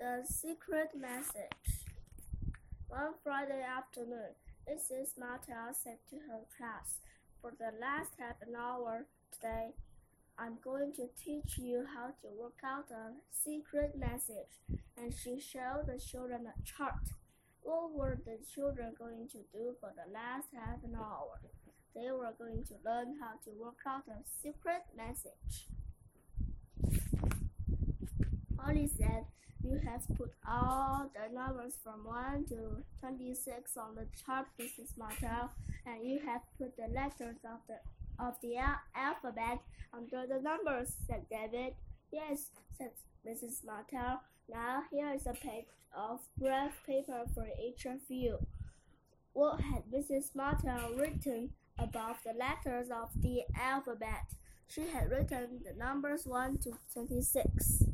The secret message. One Friday afternoon, Mrs. Martell said to her class, "For the last half an hour today, I'm going to teach you how to work out a secret message." And she showed the children a chart. What were the children going to do for the last half an hour? They were going to learn how to work out a secret message. Polly said, "You have put all the numbers from 1 to 26 on the chart, Mrs. Martell, and you have put the letters of the alphabet under the numbers," said David. "Yes," said Mrs. Martell. "Now here is a page of graph paper for each of you." What had Mrs. Martell written above the letters of the alphabet? She had written the numbers 1 to 26.